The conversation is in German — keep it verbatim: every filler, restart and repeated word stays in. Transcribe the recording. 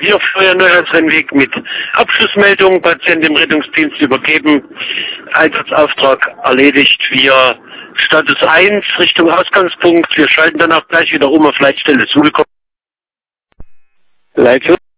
Wir Feuer Neuhaus-Rennweg mit Abschlussmeldung, Patient im Rettungsdienst übergeben, Einsatzauftrag erledigt. Wir Status eins Richtung Ausgangspunkt. Wir schalten dann auch gleich wieder um auf Leitstelle Sulkow. Leitstelle